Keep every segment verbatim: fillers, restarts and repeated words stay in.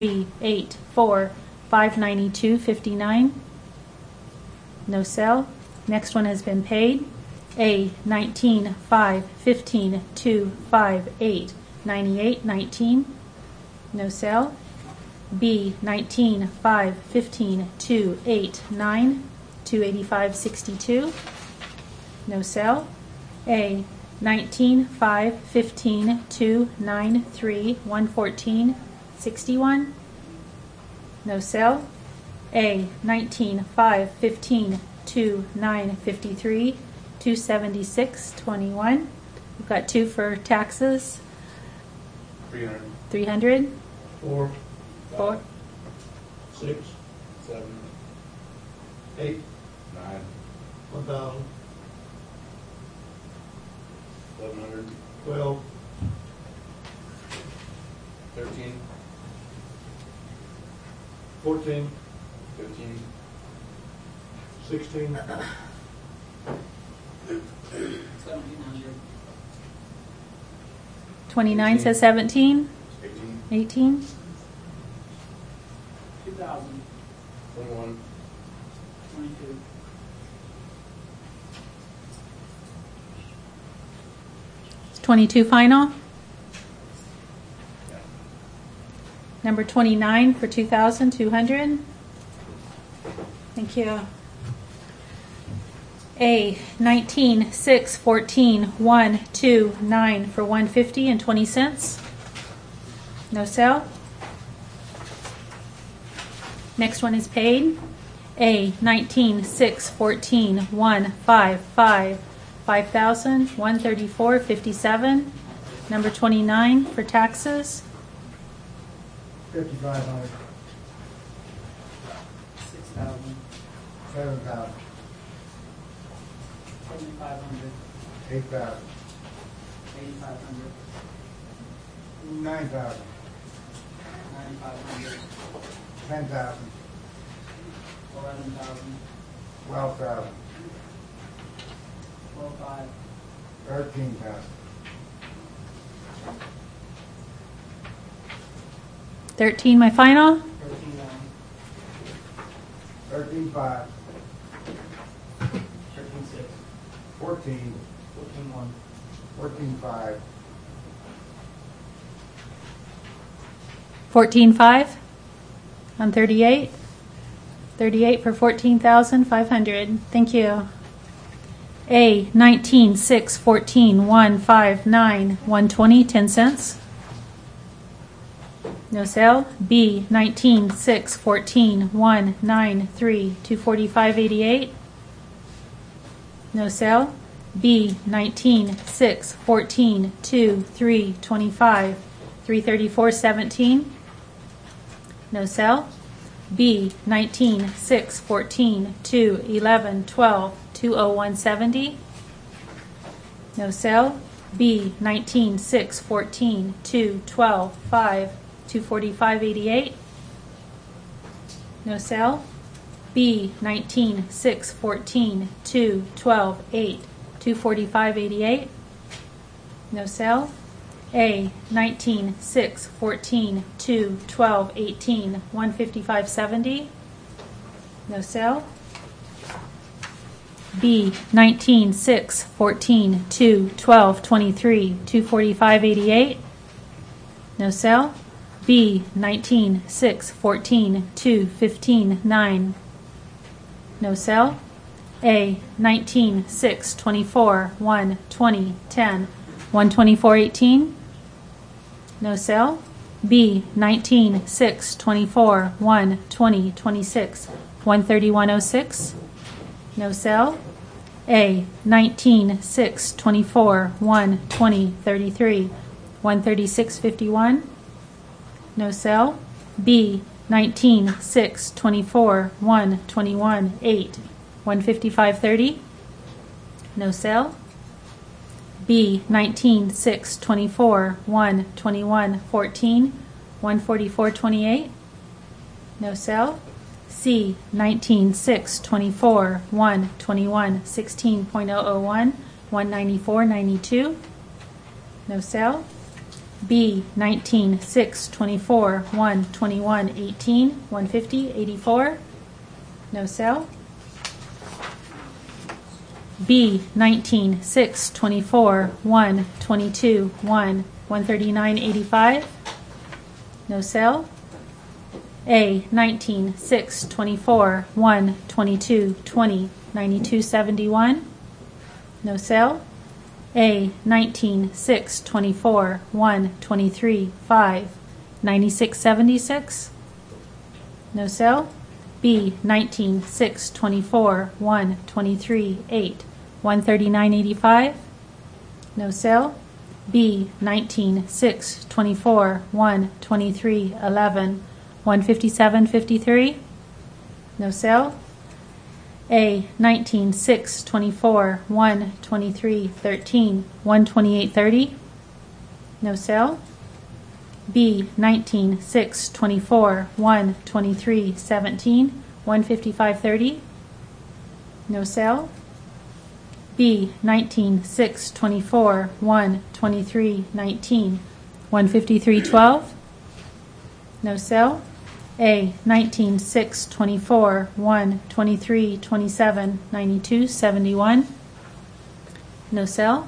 three, eight, four, five ninety-two fifty-nine. No sell. Next one has been paid. A nineteen, five, fifteen, two, five, eight, ninety-eight, nineteen. No sell. B nineteen, five, fifteen, two, eight, nine, two eighty-five, sixty-two. No sell. A nineteen, five, fifteen, two, nine, three, one fourteen, sixty-one. No sell. A nineteen, five, fifteen, two, nine, fifty-three, two seventy-six, twenty-one. We've got two for taxes. three hundred. three hundred. Four. Four. Six. Seven. Eight. Nine. One thousand. Eleven hundred. Twelve. Thirteen. Fourteen. Fifteen. Sixteen. Seventeen hundred. twenty-nine says seventeen. Eighteen. eighteen. Two thousand. Twenty-one. Twenty-two. twenty-two final. Number twenty-nine for two thousand two hundred. Thank you. A nineteen, six, fourteen, one, two, nine for one fifty and twenty cents. No sell. Next one is paid. A nineteen, six, fourteen, one, five, five, five thousand, one thirty-four, fifty-seven. Number twenty-nine for taxes. Fifty-five hundred, Six thousand. seven thousand, Seventy-five hundred. eight thousand, Eighty-five hundred. nine thousand, Ninety-five hundred. ten thousand, Eleven thousand. twelve thousand, Twelve-five. thirteen thousand, thirteen my final. Thirteen-one. thirteen-five, Thirteen-six. fourteen, Fourteen-one. fourteen-five, fourteen five on thirty-eight. thirty-eight for fourteen thousand five hundred. Thank you. A nineteen, six, fourteen, one, five, nine, one twenty, ten cents. No sale. B nineteen, six, fourteen, one, nine, three, two forty-five, eighty-eight. No sale. B nineteen, six, fourteen, two, three, twenty-five, three thirty-four, seventeen. No sell. B nineteen, six, fourteen, two, eleven, twelve, two oh one, seventy. No sell. B nineteen, six, fourteen, two, twelve, five, two forty-five, eighty-eight. No sell. B nineteen, six, fourteen, two, twelve, eight, two forty-five, eighty-eight. No sell. A nineteen, six, fourteen, two, twelve, eighteen, one fifty-five, seventy. No sell. B nineteen, six, fourteen, two, twelve, twenty-three, two forty-five, eighty-eight. No sell. B nineteen, six, fourteen, two, fifteen, nine. No sell. A nineteen, six, twenty-four, one, twenty, ten, one twenty-four, eighteen. No sell. B nineteen, six, twenty-four, one, twenty, twenty-six, one thirty-one, oh six. No sell. A nineteen, six, twenty-four, one, twenty, thirty-three, one thirty-six, fifty-one. No sell. B nineteen, six, twenty-four, one, twenty-one, eight, one fifty-five, thirty. No sell. B nineteen, six, twenty-four, one, twenty-one, fourteen, one forty-four, twenty-eight. No sell. C nineteen, six, twenty-four, one, twenty-one, sixteen point oh oh one, one ninety-four, ninety-two. No sell. B, nineteen six twenty-four, one twenty-one eighteen, one fifty eighty-four. No sale. B, nineteen six twenty-four, one twenty-two one, one thirty-nine eighty-five. No sale. A, nineteen six twenty-four, one twenty-two twenty, ninety-two seventy-one. No sale. A, nineteen six twenty-four, one twenty-three five, ninety-six seventy-six. No sale. B, nineteen six twenty-four, one twenty-three eight, one thirty-nine eighty-five. No sale. B, nineteen six twenty-four, one twenty-three eleven, one fifty-seven fifty-three. No sale. A, nineteen six twenty-four, one twenty-three thirteen, one twenty-eight thirty. No sale. B, nineteen six twenty-four, one twenty-three seventeen, one fifty-five thirty. No sale. B, nineteen six twenty-four, one twenty-three nineteen, one fifty-three twelve. No sale. A, nineteen six twenty-four, one twenty-three twenty-seven, ninety-two seventy-one. No sale.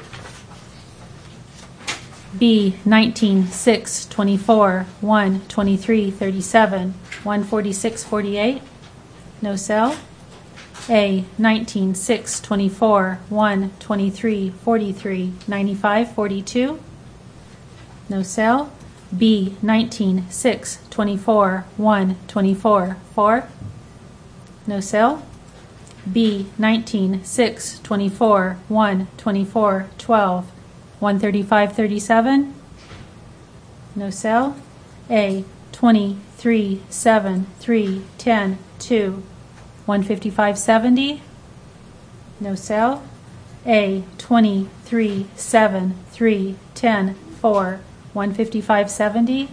B, nineteen six twenty-four, one twenty-three thirty-seven, one forty-six forty-eight. No sale. A, nineteen six twenty-four, one twenty-three forty-three, ninety-five forty-two. No sale. B, nineteen six twenty-four, one twenty-four four. No sale. B, nineteen six twenty-four, one twenty-four twelve, one thirty-five thirty-seven. No sale. A, twenty-three seven three ten two, one fifty-five seventy. No sale. A, twenty-three seven three ten four, one fifty-five seventy.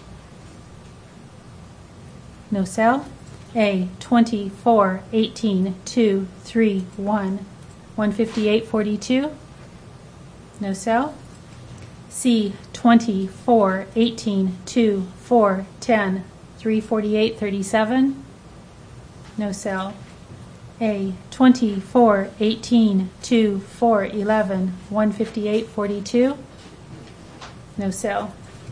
No sale. A, twenty-four eighteen two three one, one fifty-eight forty-two. No sale. C, twenty-four eighteen two four ten, three forty-eight thirty-seven. No sale. A, twenty-four eighteen two four eleven, one fifty-eight forty-two. No sale.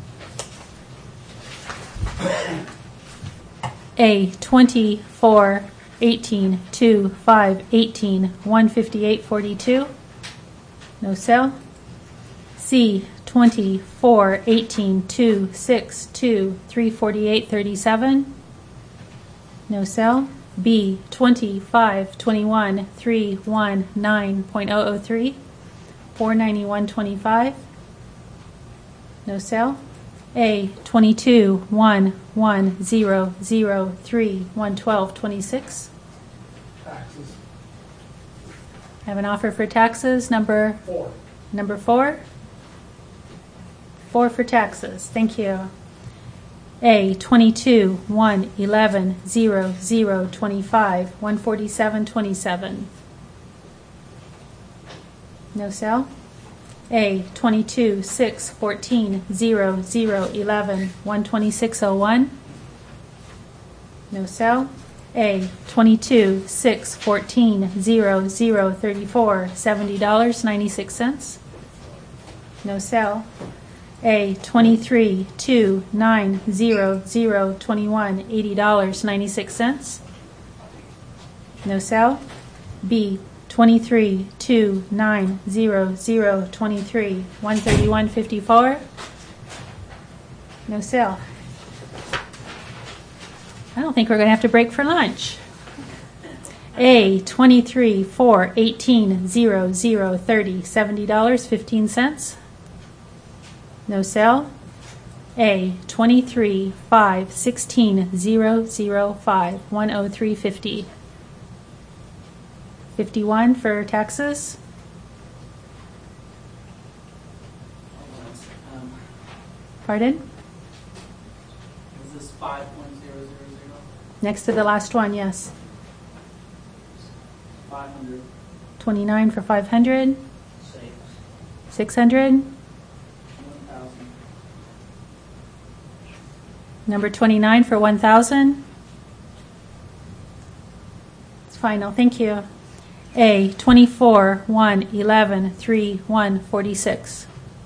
A, twenty-four eighteen two five eighteen, one fifty-eight forty-two. No sale. C, twenty-four eighteen two six two, three forty-eight thirty-seven. No sale. B, twenty-five twenty-one three one nine point zero zero three, four ninety-one twenty-five. No sale. A, twenty-two one one zero zero three, one twelve twenty-six. Taxes. I have an offer for taxes. Number Four. number four. Four for taxes. Thank you. A, twenty-two one eleven zero zero twenty-five, one forty-seven twenty-seven. No sale. A, twenty-two six fourteen zero zero eleven, one twenty-six oh one. No sale. A, twenty-two six fourteen zero zero thirty-four, seventy dollars ninety-six cents. No sale. A, twenty-three two nine zero zero twenty-one, eighty dollars ninety-six cents. No sale. B, twenty-three two nine zero zero twenty-three, one thirty-one fifty-four. No sale. I don't think we're going to have to break for lunch. A, twenty-three four eighteen zero zero thirty, seventy dollars fifteen cents. No sale. A, twenty-three five sixteen zero zero five, one oh three fifty. fifty-one for taxes. Um, Pardon? is this five point zero zero zero? Next to the last one, yes. Five hundred. twenty-nine for five hundred. Six. six hundred. One thousand. Number twenty-nine for one thousand. It's final, thank you. A, twenty-four, one, eleven, three, one, forty-six.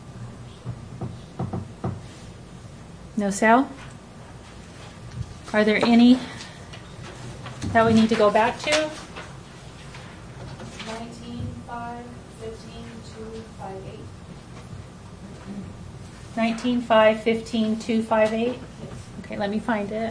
No sale? Are there any that we need to go back to? Nineteen, five, fifteen, two, five, eight. nineteen, five, fifteen, two, five, eight? Okay, let me find it.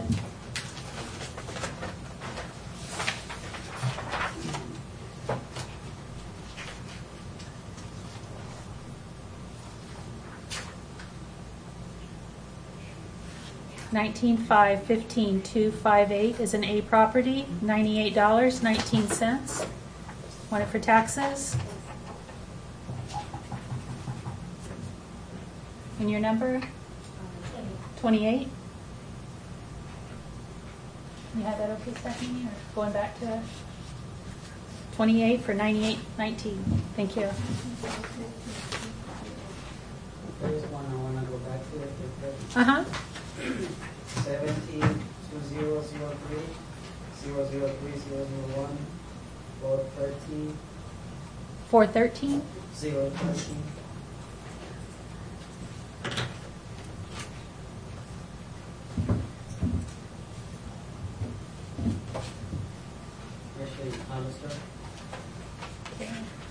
Nineteen, five, fifteen, two, five, eight is an A property, ninety-eight dollars, nineteen cents. Want it for taxes? And your number? Twenty-eight? You had that okay, Stephanie, or going back to twenty-eight for ninety-eight nineteen? Thank you. There is one I wanna go back to, if it's Uh-huh. seventeen, two zero zero three, zero zero three, zero zero one, four thirteen, four thirteen? zero thirteen. Actually, Hollister. Okay.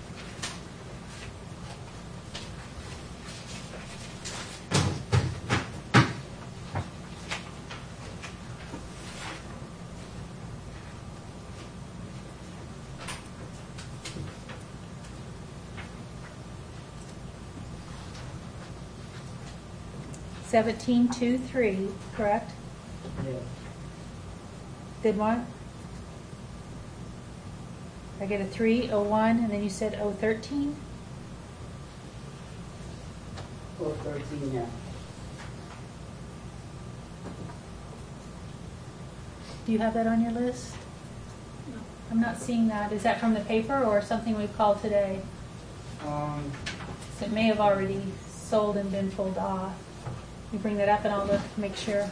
Seventeen, two, three, correct? Yeah. Did what? I get a three, oh one, and then you said oh thirteen? Four thirteen, yeah. Do you have that on your list? No. I'm not seeing that. Is that from the paper or something we've called today? Um, So it may have already sold and been pulled off. You bring that up and I'll look to make sure.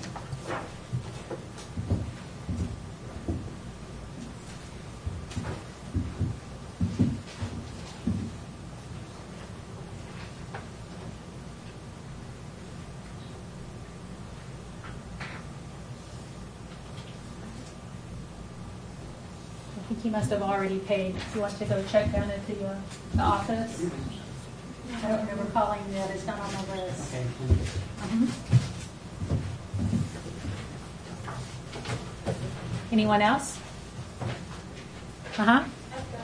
I think he must have already paid. If you want to go check down at the, uh, the office. I don't remember calling that. It's not on my list. okay. Mhm. Anyone else? Uh-huh.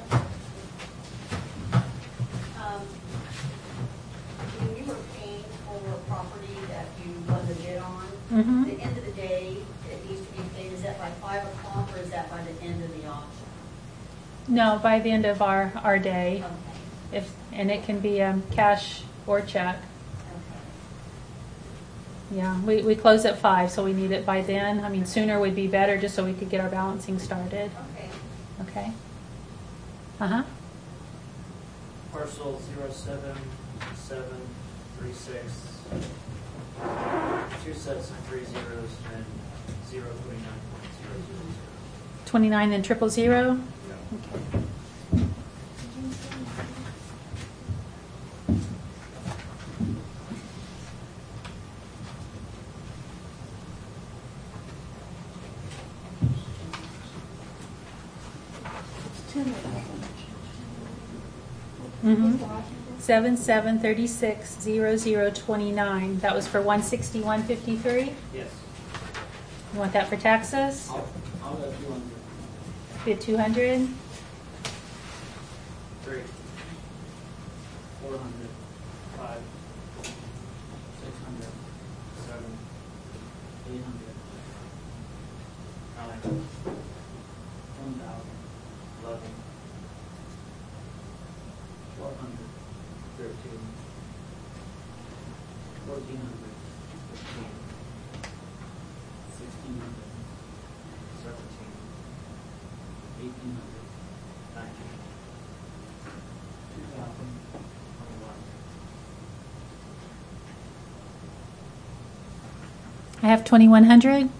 Um, when you were paying for a property that you won the bid on, Mhm. the end of the day, it needs to be paid, is that by five o'clock or is that by the end of the auction? No, by the end of our, our day, Okay, if, and it can be um, cash or check. okay. Yeah, we, we close at five, so we need it by then. I mean, sooner would be better, just so we could get our balancing started. Okay. Okay? Uh-huh. Parcel zero seven seven three six, two sets of three zeros and zero twenty-nine point zero zero zero. twenty-nine then triple zero? Yeah. Okay. Mm-hmm. Seven, seven, thirty-six, zero, zero, twenty-nine. That was for one sixty-one fifty-three. Yes. You want that for taxes? I'll, I'll let you on. Bid two hundred. Three. Four hundred. Five. Six hundred. Seven. Eight hundred. Nine. One thousand. Eleven. Twelve hundred. Thirteen. Fourteen hundred. Fifteen. Sixteen hundred. Seventeen. Eighteen hundred. Nineteen. Two thousand. Twenty-one. I have twenty-one hundred.